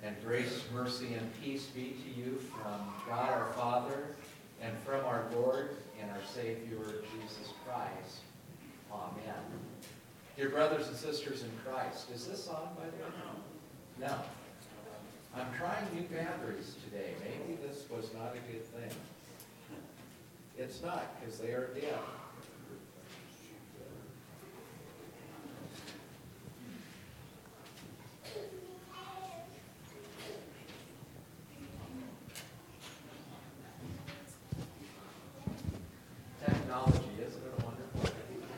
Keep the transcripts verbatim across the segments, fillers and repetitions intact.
And grace, mercy, and peace be to you from God our Father and from our Lord and our Savior, Jesus Christ. Amen. Dear brothers and sisters in Christ, is this on, by the way? No. I'm trying new batteries today. Maybe this was not a good thing. It's not, because they are dead. Technology, isn't it wonderful?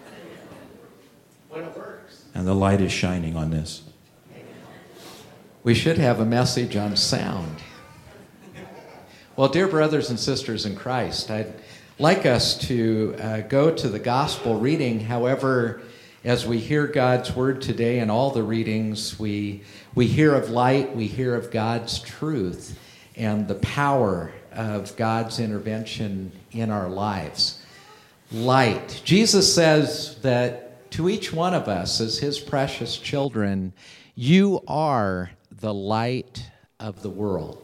When it works. And the light is shining on this. We should have a message on sound. Well, dear brothers and sisters in Christ, I'd like us to uh, go to the gospel reading. However, as we hear God's word today in all the readings, we, we hear of light, we hear of God's truth, and the power of God's intervention in our lives. Light. Jesus says that to each one of us as his precious children, you are the light of the world.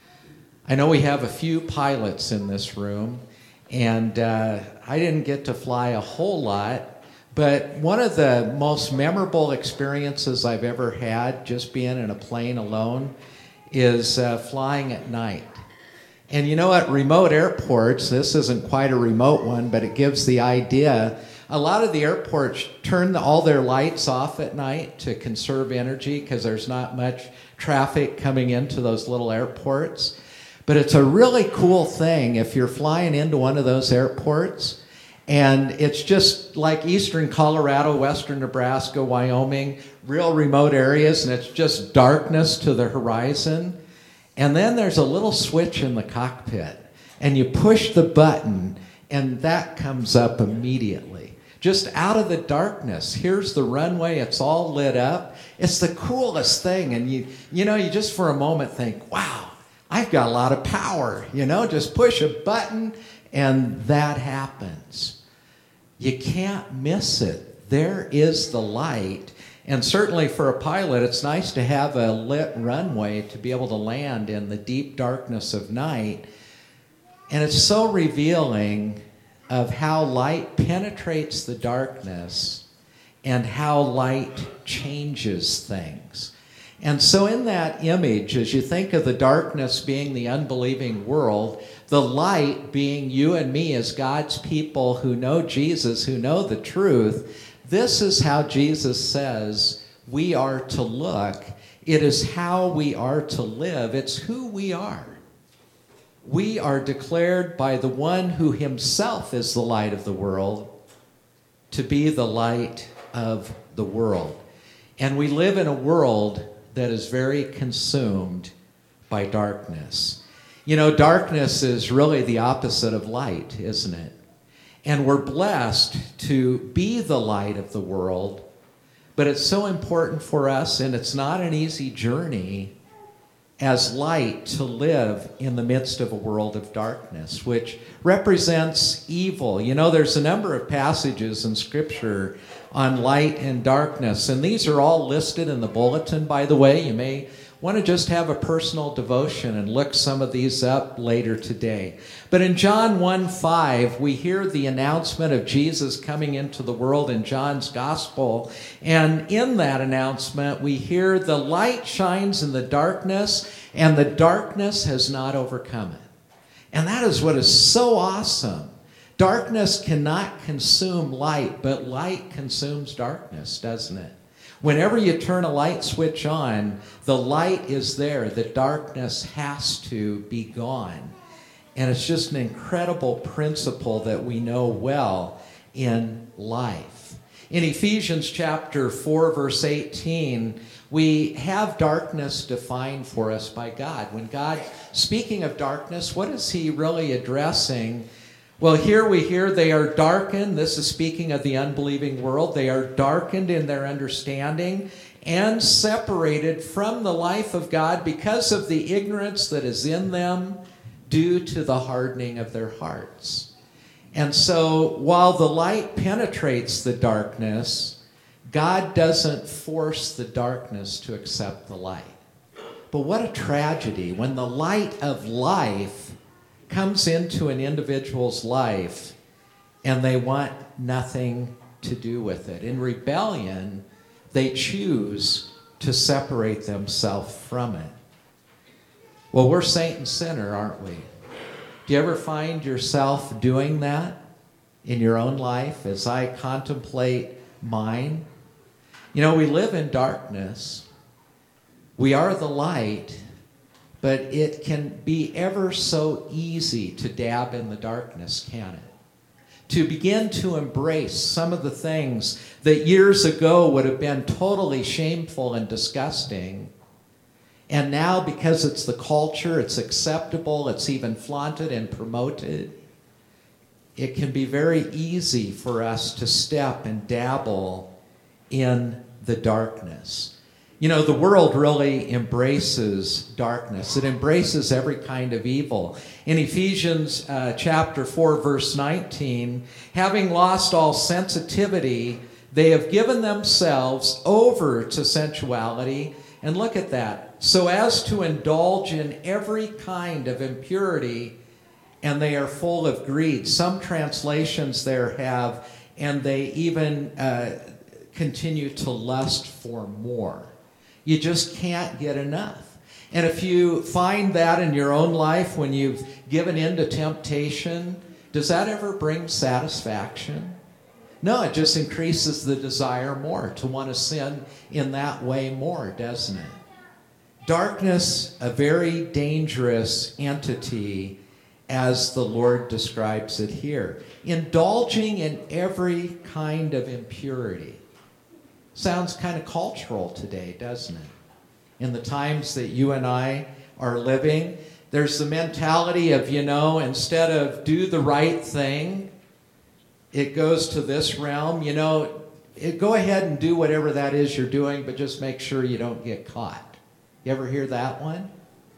I know we have a few pilots in this room, and uh, I didn't get to fly a whole lot, but one of the most memorable experiences I've ever had just being in a plane alone is uh, flying at night. And you know, at remote airports, this isn't quite a remote one, but it gives the idea. A lot of the airports turn the, all their lights off at night to conserve energy because there's not much traffic coming into those little airports. But it's a really cool thing if you're flying into one of those airports and it's just like eastern Colorado, western Nebraska, Wyoming, real remote areas, and it's just darkness to the horizon. And then there's a little switch in the cockpit, and you push the button, and that comes up immediately. Just out of the darkness, here's the runway, it's all lit up. It's the coolest thing, and you you know, you just for a moment think, wow, I've got a lot of power, you know, just push a button, and that happens. You can't miss it. There is the light. And certainly for a pilot, it's nice to have a lit runway to be able to land in the deep darkness of night. And it's so revealing of how light penetrates the darkness and how light changes things. And so in that image, as you think of the darkness being the unbelieving world, the light being you and me as God's people who know Jesus, who know the truth, this is how Jesus says we are to look. It is how we are to live. It's who we are. We are declared by the one who himself is the light of the world to be the light of the world. And we live in a world that is very consumed by darkness. You know, darkness is really the opposite of light, isn't it? And we're blessed to be the light of the world, but it's so important for us, and it's not an easy journey as light to live in the midst of a world of darkness, which represents evil. You know, there's a number of passages in Scripture on light and darkness, and these are all listed in the bulletin, by the way. You may want to just have a personal devotion and look some of these up later today. But in John one five, we hear the announcement of Jesus coming into the world in John's gospel. And in that announcement, we hear the light shines in the darkness, and the darkness has not overcome it. And that is what is so awesome. Darkness cannot consume light, but light consumes darkness, doesn't it? Whenever you turn a light switch on, the light is there. The darkness has to be gone. And it's just an incredible principle that we know well in life. In Ephesians chapter four, verse eighteen, we have darkness defined for us by God. When God, speaking of darkness, what is he really addressing? Well, here we hear they are darkened. This is speaking of the unbelieving world. They are darkened in their understanding and separated from the life of God because of the ignorance that is in them due to the hardening of their hearts. And so while the light penetrates the darkness, God doesn't force the darkness to accept the light. But what a tragedy when the light of life comes into an individual's life and they want nothing to do with it. In rebellion, they choose to separate themselves from it. Well, we're saint and sinner, aren't we? Do you ever find yourself doing that in your own life as I contemplate mine? You know, we live in darkness. We are the light, but it can be ever so easy to dab in the darkness, can it? To begin to embrace some of the things that years ago would have been totally shameful and disgusting. And now, because it's the culture, it's acceptable, it's even flaunted and promoted, it can be very easy for us to step and dabble in the darkness. You know, the world really embraces darkness. It embraces every kind of evil. In Ephesians uh, chapter four, verse nineteen, having lost all sensitivity, they have given themselves over to sensuality. And look at that. So as to indulge in every kind of impurity, and they are full of greed. Some translations there have, and they even uh, continue to lust for more. You just can't get enough. And if you find that in your own life when you've given in to temptation, does that ever bring satisfaction? No, it just increases the desire more to want to sin in that way more, doesn't it? Darkness, a very dangerous entity, as the Lord describes it here. Indulging in every kind of impurity. Sounds kind of cultural today, doesn't it? In the times that you and I are living, there's the mentality of, you know, instead of do the right thing, it goes to this realm. You know, it, go ahead and do whatever that is you're doing, but just make sure you don't get caught. You ever hear that one?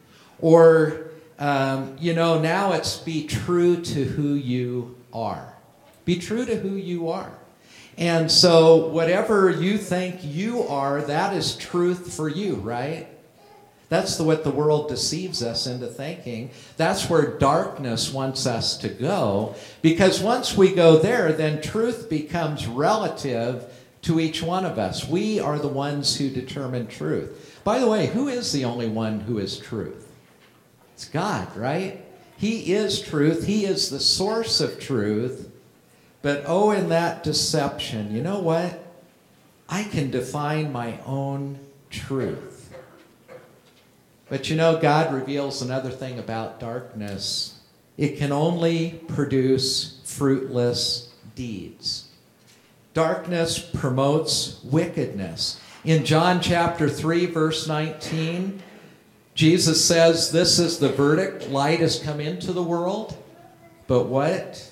Or, um, you know, now it's be true to who you are. Be true to who you are. And so whatever you think you are, that is truth for you, right? That's the, what the world deceives us into thinking. That's where darkness wants us to go. Because once we go there, then truth becomes relative to each one of us. We are the ones who determine truth. By the way, who is the only one who is truth? It's God, right? He is truth. He is the source of truth. But oh, in that deception, you know what? I can define my own truth. But you know, God reveals another thing about darkness. It can only produce fruitless deeds. Darkness promotes wickedness. In John chapter three, verse nineteen, Jesus says, this is the verdict. Light has come into the world. But what?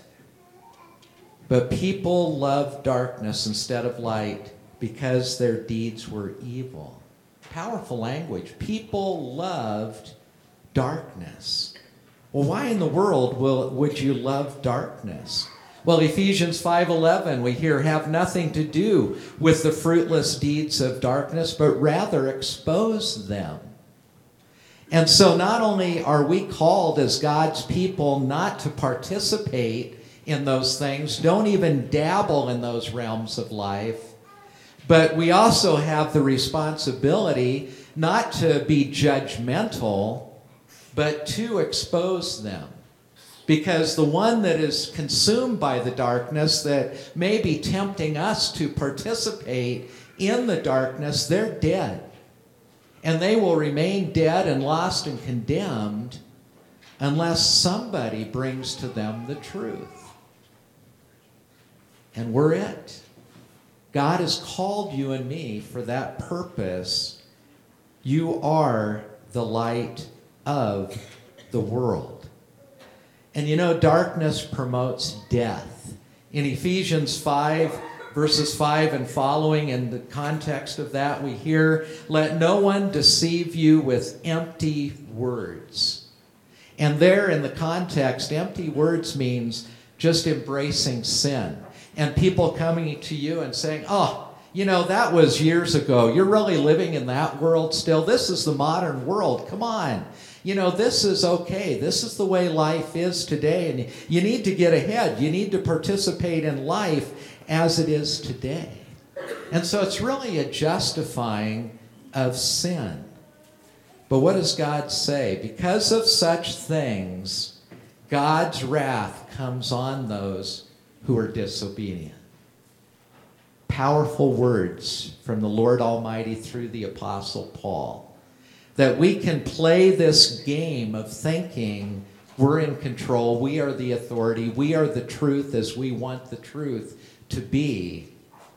But people love darkness instead of light because their deeds were evil. Powerful language. People loved darkness. Well, why in the world will, would you love darkness? Well, Ephesians five eleven, we hear, have nothing to do with the fruitless deeds of darkness, but rather expose them. And so not only are we called as God's people not to participate in those things, don't even dabble in those realms of life, but we also have the responsibility not to be judgmental, but to expose them. Because the one that is consumed by the darkness that may be tempting us to participate in the darkness, they're dead. And they will remain dead and lost and condemned unless somebody brings to them the truth. And we're it. God has called you and me for that purpose. You are the light of the world. And you know, darkness promotes death. In Ephesians five, verses five and following, in the context of that, we hear, let no one deceive you with empty words. And there in the context, empty words means just embracing sin. And people coming to you and saying, oh, you know, that was years ago. You're really living in that world still. This is the modern world. Come on. You know, this is okay. This is the way life is today. And you need to get ahead. You need to participate in life as it is today. And so it's really a justifying of sin. But what does God say? Because of such things, God's wrath comes on those who are disobedient. Powerful words from the Lord Almighty through the Apostle Paul. That we can play this game of thinking we're in control, we are the authority, we are the truth as we want the truth to be.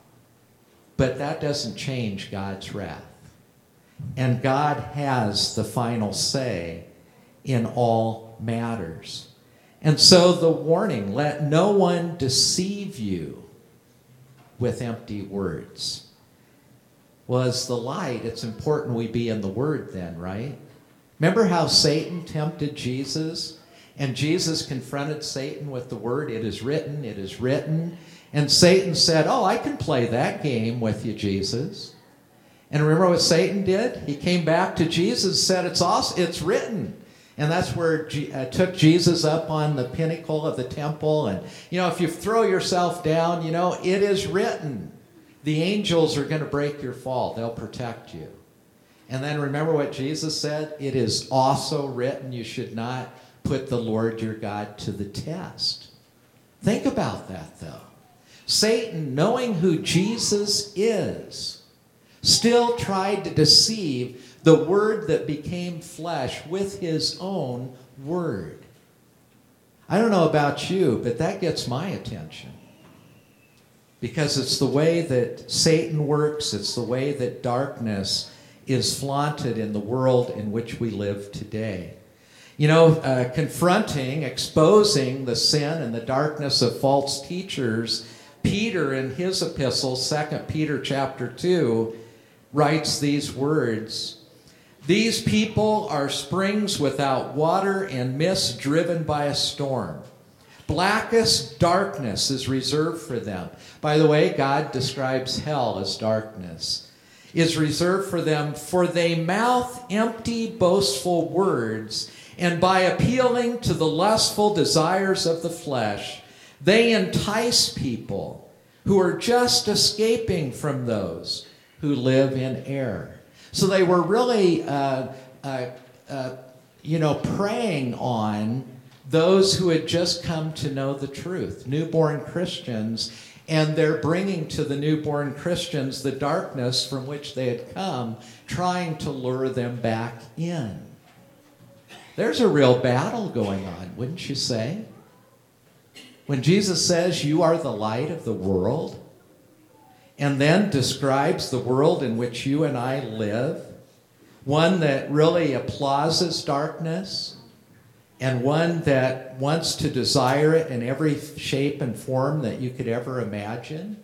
But that doesn't change God's wrath. And God has the final say in all matters. And so the warning, let no one deceive you with empty words. Well, as the light, it's important we be in the Word then, right? Remember how Satan tempted Jesus? And Jesus confronted Satan with the word, it is written, it is written. And Satan said, oh, I can play that game with you, Jesus. And remember what Satan did? He came back to Jesus and said, it's awesome, it's written. And that's where G- uh, took Jesus up on the pinnacle of the temple. And, you know, if you throw yourself down, you know, it is written. The angels are going to break your fall. They'll protect you. And then remember what Jesus said? It is also written, you should not put the Lord your God to the test. Think about that, though. Satan, knowing who Jesus is, still tried to deceive the Word that became flesh with his own word. I don't know about you, but that gets my attention. Because it's the way that Satan works, it's the way that darkness is flaunted in the world in which we live today. You know, uh, confronting, exposing the sin and the darkness of false teachers, Peter in his epistle, Second Peter chapter two, writes these words, these people are springs without water and mist driven by a storm. Blackest darkness is reserved for them. By the way, God describes hell as darkness. Is reserved for them, for they mouth empty, boastful words, and by appealing to the lustful desires of the flesh, they entice people who are just escaping from those who live in error. So they were really, uh, uh, uh, you know, preying on those who had just come to know the truth, newborn Christians, and they're bringing to the newborn Christians the darkness from which they had come, trying to lure them back in. There's a real battle going on, wouldn't you say? When Jesus says, you are the light of the world, and then describes the world in which you and I live, one that really applauses darkness, and one that wants to desire it in every shape and form that you could ever imagine.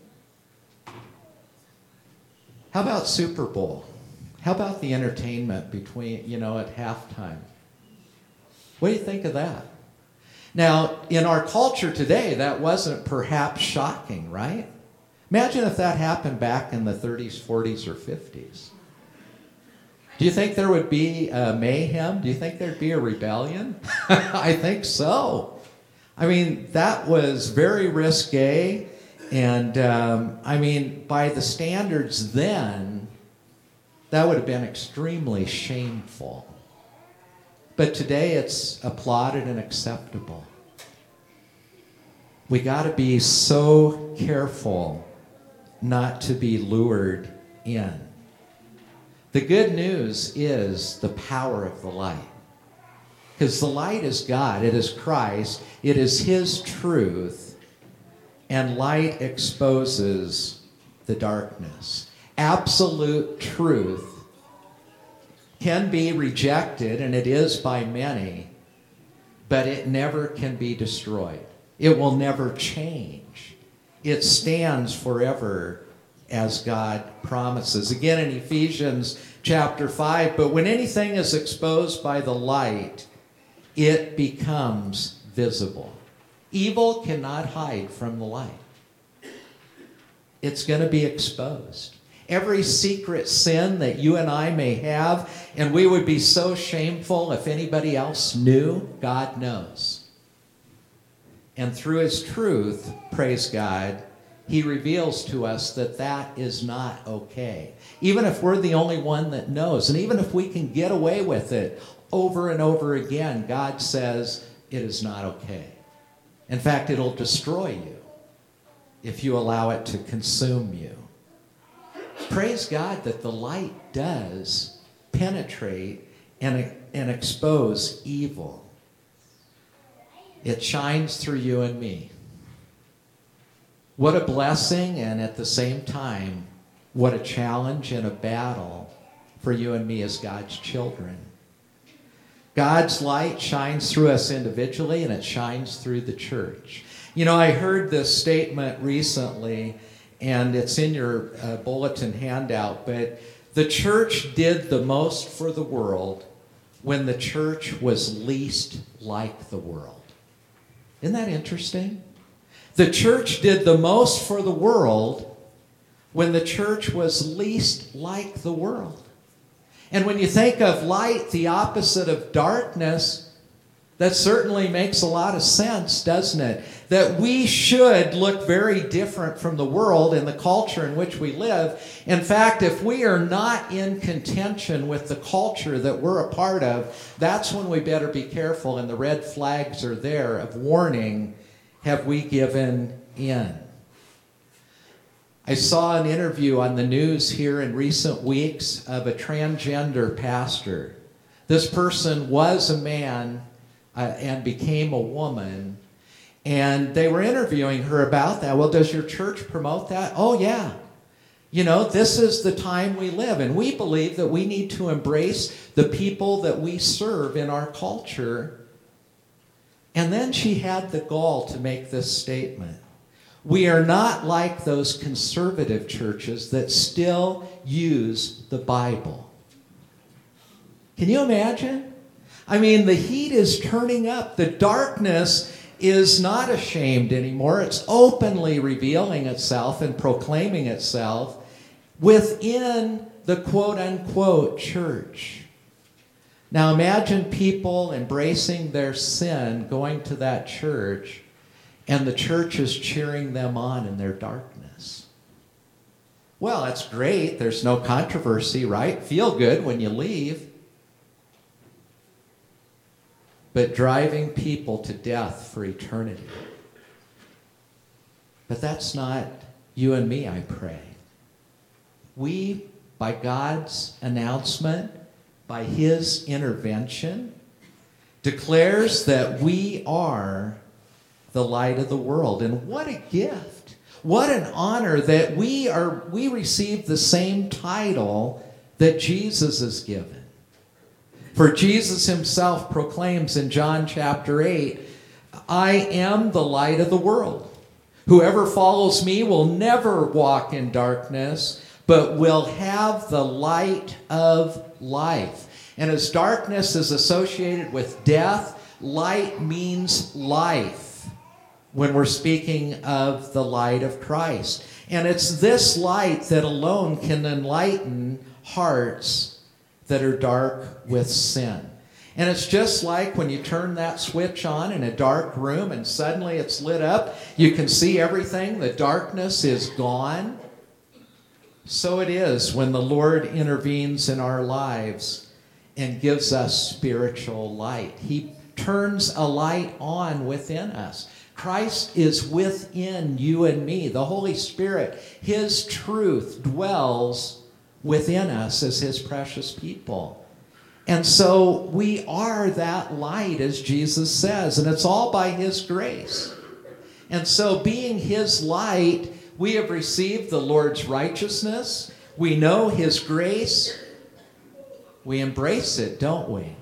How about Super Bowl? How about the entertainment between, you know, at halftime? What do you think of that? Now, in our culture today, that wasn't perhaps shocking, right? Imagine if that happened back in the thirties, forties, or fifties. Do you think there would be a mayhem? Do you think there'd be a rebellion? I think so. I mean, that was very risque. And, um, I mean, by the standards then, that would have been extremely shameful. But today it's applauded and acceptable. We got to be so careful not to be lured in. The good news is the power of the light. Because the light is God, it is Christ, it is His truth, and light exposes the darkness. Absolute truth can be rejected, and it is by many, but it never can be destroyed. It will never change. It stands forever as God promises. Again in Ephesians chapter five, but when anything is exposed by the light, it becomes visible. Evil cannot hide from the light. it's going to be exposed. Every secret sin that you and I may have, and we would be so shameful if anybody else knew, God knows. And through his truth, praise God, he reveals to us that that is not okay. Even if we're the only one that knows, and even if we can get away with it over and over again, God says it is not okay. In fact, it'll destroy you if you allow it to consume you. Praise God that the light does penetrate and, and expose evil. It shines through you and me. What a blessing, and at the same time, what a challenge and a battle for you and me as God's children. God's light shines through us individually, and it shines through the church. You know, I heard this statement recently, and it's in your uh, bulletin handout, but the church did the most for the world when the church was least like the world. Isn't that interesting? The church did the most for the world when the church was least like the world. And when you think of light, the opposite of darkness, that certainly makes a lot of sense, doesn't it? That we should look very different from the world and the culture in which we live. In fact, if we are not in contention with the culture that we're a part of, that's when we better be careful, and the red flags are there of warning. Have we given in? I saw an interview on the news here in recent weeks of a transgender pastor. This person was a man uh, and became a woman, and they were interviewing her about that. Well, does your church promote that? Oh, yeah. You know, this is the time we live, and we believe that we need to embrace the people that we serve in our culture. And then she had the gall to make this statement. We are not like those conservative churches that still use the Bible. Can you imagine? I mean, the heat is turning up. The darkness is not ashamed anymore. It's openly revealing itself and proclaiming itself within the quote-unquote church. Now imagine people embracing their sin, going to that church, and the church is cheering them on in their darkness. Well, that's great. There's no controversy, right? Feel good when you leave. But driving people to death for eternity. But that's not you and me, I pray. We, by God's announcement, by his intervention, declares that we are the light of the world. And what a gift. What an honor that we are we receive the same title that Jesus is given. For Jesus himself proclaims in John chapter eight, I am the light of the world. Whoever follows me will never walk in darkness, but will have the light of life. And as darkness is associated with death, light means life when we're speaking of the light of Christ. And it's this light that alone can enlighten hearts that are dark with sin. And it's just like when you turn that switch on in a dark room and suddenly it's lit up, you can see everything, the darkness is gone. So it is when the Lord intervenes in our lives and gives us spiritual light. He turns a light on within us. Christ is within you and me. The Holy Spirit, his truth dwells within us as his precious people. And so we are that light, as Jesus says, and it's all by his grace. And so being his light, we have received the Lord's righteousness. We know his grace. We embrace it, don't we?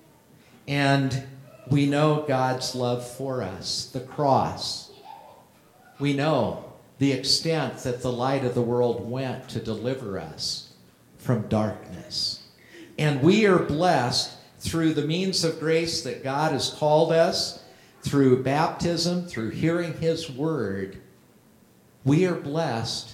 And we know God's love for us, the cross. We know the extent that the light of the world went to deliver us from darkness. And we are blessed through the means of grace that God has called us, through baptism, through hearing his word. We are blessed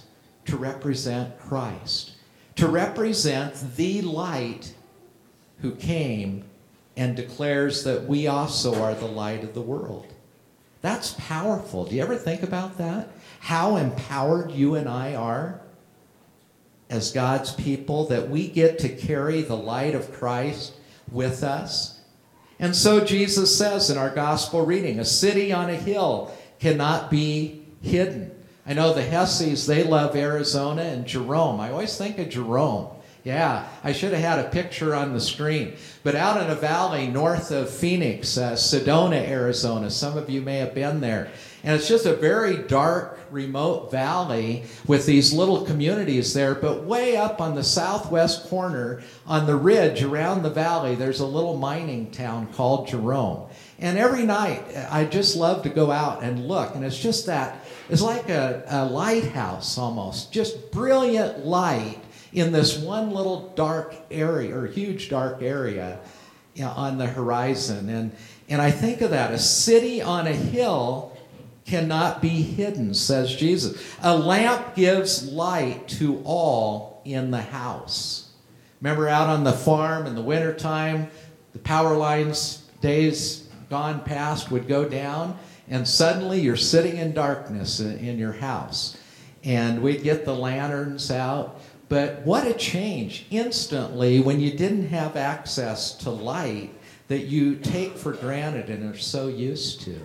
to represent Christ, to represent the light who came and declares that we also are the light of the world. That's powerful. Do you ever think about that? How empowered you and I are as God's people, that we get to carry the light of Christ with us. And so Jesus says in our gospel reading, a city on a hill cannot be hidden. I know the Hesses, they love Arizona and Jerome. I always think of Jerome. Yeah, I should have had a picture on the screen. But out in a valley north of Phoenix, uh, Sedona, Arizona, some of you may have been there. And it's just a very dark, remote valley with these little communities there. But way up on the southwest corner, on the ridge around the valley, there's a little mining town called Jerome. And every night, I just love to go out and look. And it's just that, it's like a, a lighthouse almost, just brilliant light in this one little dark area, or huge dark area, you know, on the horizon. And, and I think of that, a city on a hill cannot be hidden, says Jesus. A lamp gives light to all in the house. Remember out on the farm in the wintertime, the power lines, days gone past, would go down, and suddenly you're sitting in darkness in, in your house. And we'd get the lanterns out. But what a change instantly when you didn't have access to light that you take for granted and are so used to.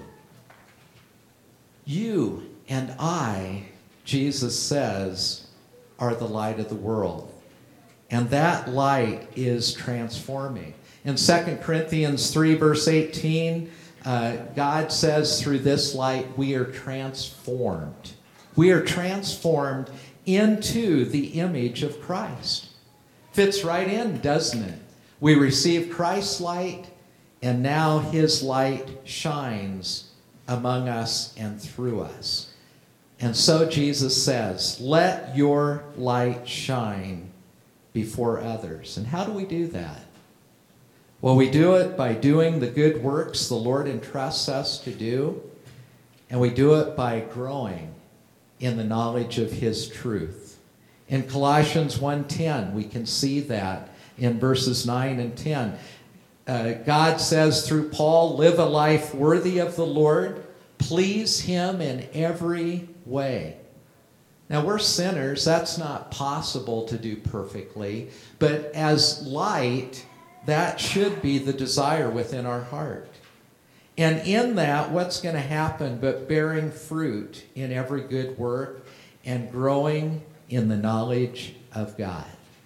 You and I, Jesus says, are the light of the world. And that light is transforming. In Second Corinthians three, verse eighteen, uh, God says through this light we are transformed. We are transformed into the image of Christ. Fits right in, doesn't it? We receive Christ's light, and now his light shines among us and through us. And so Jesus says, let your light shine before others. And how do we do that? Well, we do it by doing the good works the Lord entrusts us to do, and we do it by growing in the knowledge of his truth. In Colossians one ten, we can see that in verses nine and ten. Uh, God says through Paul, live a life worthy of the Lord, please him in every way. Now, we're sinners. That's not possible to do perfectly. But as light, that should be the desire within our heart. And in that, what's going to happen but bearing fruit in every good work and growing in the knowledge of God.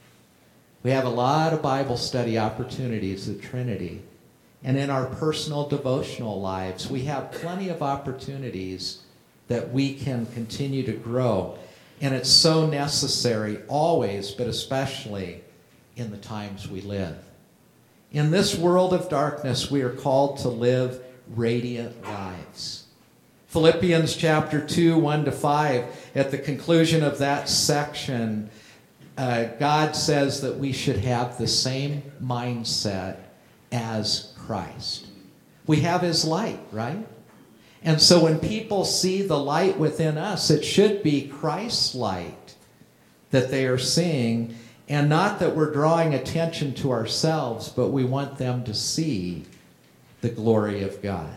We have a lot of Bible study opportunities at Trinity. And in our personal devotional lives, we have plenty of opportunities that we can continue to grow. And it's so necessary always, but especially in the times we live. In this world of darkness, we are called to live radiant lives. Philippians chapter two, one to five, at the conclusion of that section, uh, God says that we should have the same mindset as Christ. We have his light, right? And so when people see the light within us, it should be Christ's light that they are seeing, and not that we're drawing attention to ourselves, but we want them to see the glory of God.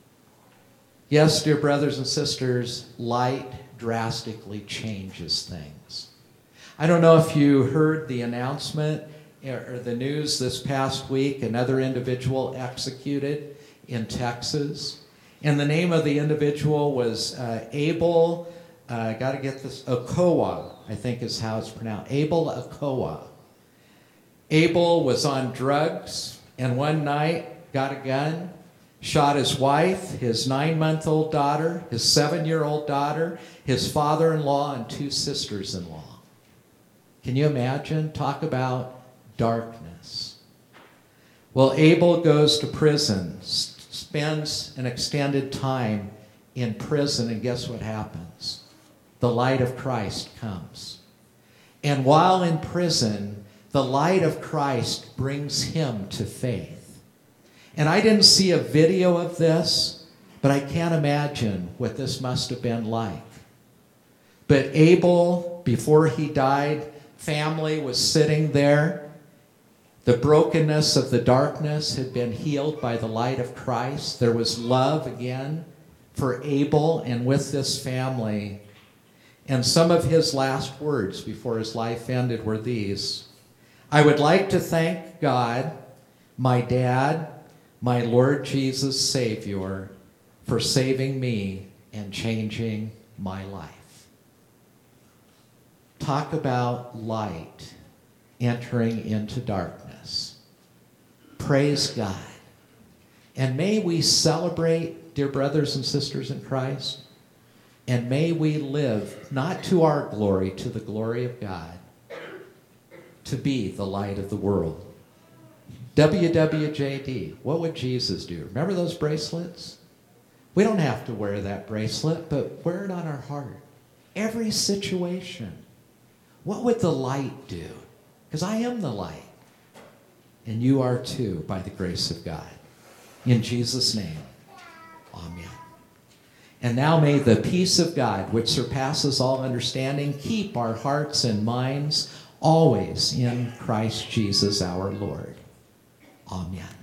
Yes, dear brothers and sisters, light drastically changes things. I don't know if you heard the announcement or the news this past week, another individual executed in Texas. And the name of the individual was uh, Abel, uh, got to get this, Okoa, I think is how it's pronounced, Abel Okoa. Abel was on drugs, and one night got a gun, shot his wife, his nine-month-old daughter, his seven-year-old daughter, his father-in-law, and two sisters-in-law. Can you imagine? Talk about darkness. Well, Abel goes to prison, s- spends an extended time in prison, and guess what happens? The light of Christ comes. And while in prison, the light of Christ brings him to faith. And I didn't see a video of this, but I can't imagine what this must have been like. But Abel April, before he died, family was sitting there. The brokenness of the darkness had been healed by the light of Christ. There was love again for Abel and with this family. And some of his last words before his life ended were these: I would like to thank God, my dad, my Lord Jesus Savior, for saving me and changing my life. Talk about light entering into darkness. Praise God. And may we celebrate, dear brothers and sisters in Christ, and may we live not to our glory, to the glory of God, to be the light of the world. W W J D, what would Jesus do? Remember those bracelets? We don't have to wear that bracelet, but wear it on our heart. Every situation. What would the light do? Because I am the light. And you are too, by the grace of God. In Jesus' name, amen. And now may the peace of God, which surpasses all understanding, keep our hearts and minds always in Christ Jesus our Lord. Amen.